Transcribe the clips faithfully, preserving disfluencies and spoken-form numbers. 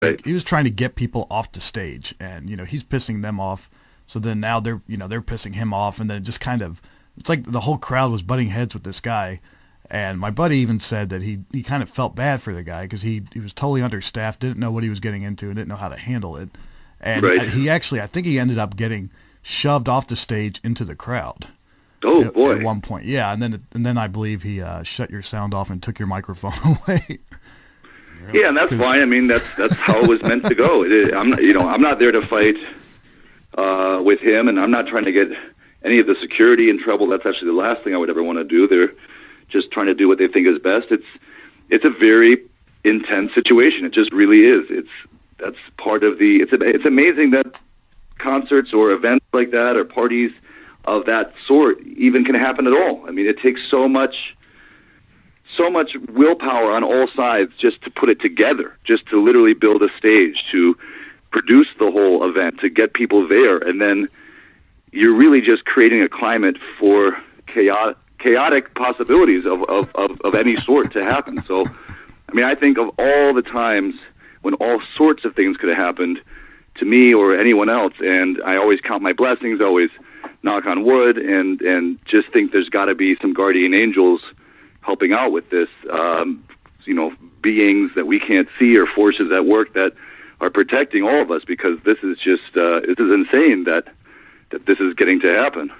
Right. he was trying to get people off the stage, and you know he's pissing them off. So then now they're you know they're pissing him off, and then it just kind of it's like the whole crowd was butting heads with this guy. And my buddy even said that he, he kind of felt bad for the guy because he, he was totally understaffed, didn't know what he was getting into, and didn't know how to handle it. And right. he actually, I think he ended up getting shoved off the stage into the crowd. Oh, at, boy. At one point, yeah. And then and then I believe he uh, shut your sound off and took your microphone away. Yeah, and that's fine. I mean, that's that's how it was meant to go. It, I'm not, you know, I'm not there to fight uh, with him, and I'm not trying to get any of the security in trouble. That's actually the last thing I would ever want to do. They're just trying to do what they think is best. It's it's a very intense situation. It just really is. It's that's part of the. It's it's amazing that concerts or events like that or parties of that sort even can happen at all. I mean, it takes so much so much willpower on all sides just to put it together, just to literally build a stage, to produce the whole event, to get people there, and then you're really just creating a climate for chaotic. chaotic possibilities of, of, of, of any sort to happen. So, I mean, I think of all the times when all sorts of things could have happened to me or anyone else, and I always count my blessings, always knock on wood, and, and just think there's got to be some guardian angels helping out with this, um, you know, beings that we can't see or forces at work that are protecting all of us, because this is just, uh, this is insane that, that this is getting to happen.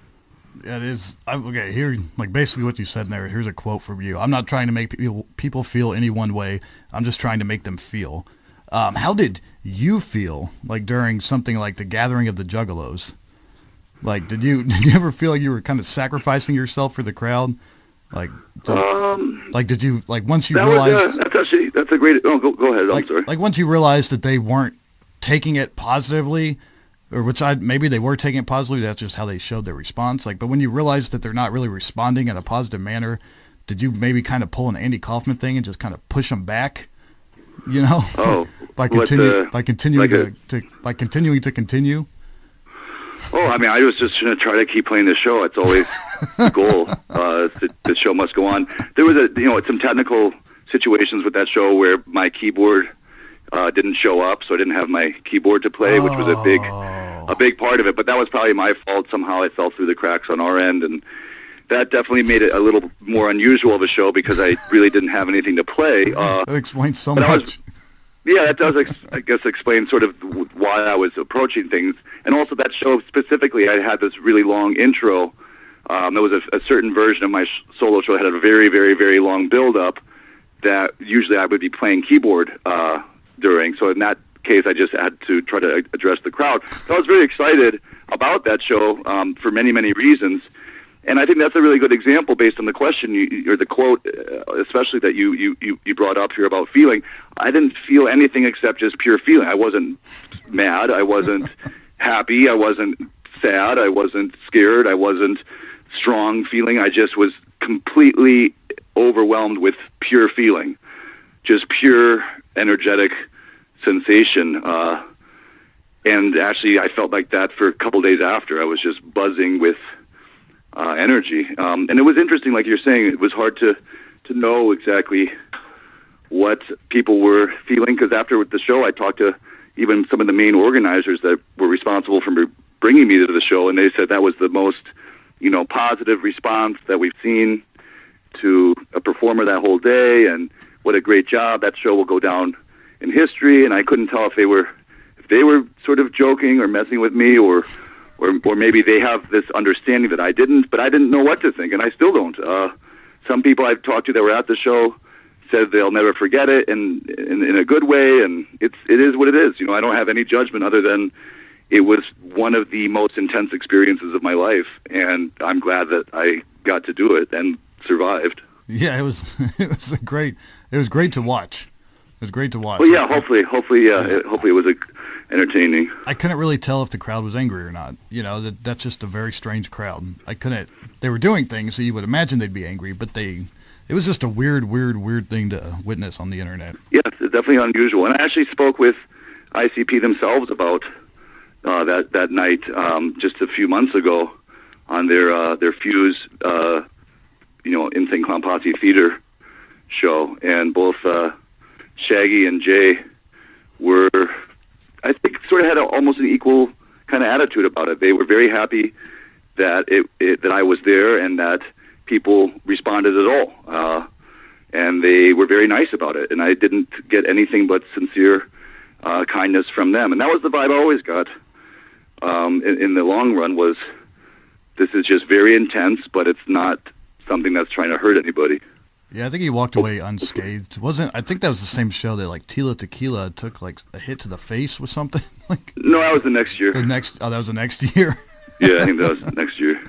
It is. I, okay, here, like basically what you said there, here's a quote from you. I'm not trying to make people, people feel any one way. I'm just trying to make them feel. Um, how did you feel, like, during something like the Gathering of the Juggalos? Like, did you did you ever feel like you were kind of sacrificing yourself for the crowd? Like, did, um, like, did you, like, once you that realized... Was, uh, that's actually, that's a great... Oh, go, go ahead, I'm like, sorry. Like, once you realized that they weren't taking it positively... Or which I maybe they were taking it positively. That's just how they showed their response. Like, but when you realize that they're not really responding in a positive manner, did you maybe kind of pull an Andy Kaufman thing and just kind of push them back? You know, oh, by continue uh, by continuing like to, to by continuing to continue. Oh, I mean, I was just going to try to keep playing the show. It's always the goal. Uh, the, the show must go on. There was a you know some technical situations with that show where my keyboard uh, didn't show up, so I didn't have my keyboard to play, oh. which was a big. a big part of it, but that was probably my fault. Somehow it fell through the cracks on our end, and that definitely made it a little more unusual of a show because I really didn't have anything to play. Uh, that explains so much. Was, yeah, that does, ex- I guess, explain sort of why I was approaching things. And also that show specifically, I had this really long intro. Um, there was a, a certain version of my sh- solo show that had a very, very, very long build-up that usually I would be playing keyboard uh, during. So in that case, I just had to try to address the crowd. So I was very excited about that show um, for many, many reasons. And I think that's a really good example based on the question you, or the quote, uh, especially that you, you, you you brought up here about feeling. I didn't feel anything except just pure feeling. I wasn't mad. I wasn't happy. I wasn't sad. I wasn't scared. I wasn't strong feeling. I just was completely overwhelmed with pure feeling, just pure energetic sensation, uh, and actually I felt like that for a couple days after. I was just buzzing with uh, energy, um, and it was interesting, like you're saying, it was hard to, to know exactly what people were feeling, because after the show I talked to even some of the main organizers that were responsible for bringing me to the show, and they said that was the most, you know, positive response that we've seen to a performer that whole day, and what a great job. That show will go down in history. And I couldn't tell if they were if they were sort of joking or messing with me, or or or maybe they have this understanding that I didn't, but I didn't know what to think, and I still don't. Uh, some people I've talked to that were at the show said they'll never forget it, and in, in a good way, and it's it is what it is. You know, I don't have any judgment other than it was one of the most intense experiences of my life, and I'm glad that I got to do it and survived. Yeah, it was it was a great it was great to watch. It was great to watch. Well, yeah, hopefully, hopefully, yeah, it, hopefully it was a, entertaining. I couldn't really tell if the crowd was angry or not. You know, that that's just a very strange crowd. I couldn't. They were doing things, so you would imagine they'd be angry, but they. It was just a weird, weird, weird thing to witness on the internet. Yes, it's definitely unusual. And I actually spoke with I C P themselves about uh, that that night um, just a few months ago on their uh, their Fuse, uh, you know, Insane Clown Posse theater show, and both uh, Shaggy and Jay were, I think, sort of had a, almost an equal kind of attitude about it. They were very happy that it, it that I was there and that people responded at all, uh, and they were very nice about it. And I didn't get anything but sincere uh, kindness from them, and that was the vibe I always got. Um, in, in the long run, was this is just very intense, but it's not something that's trying to hurt anybody. Yeah, I think he walked away unscathed. Wasn't I think that was the same show that like Tila Tequila took like a hit to the face with something like. No, that was the next year. The next, oh, that was the next year. Yeah, I think that was next year.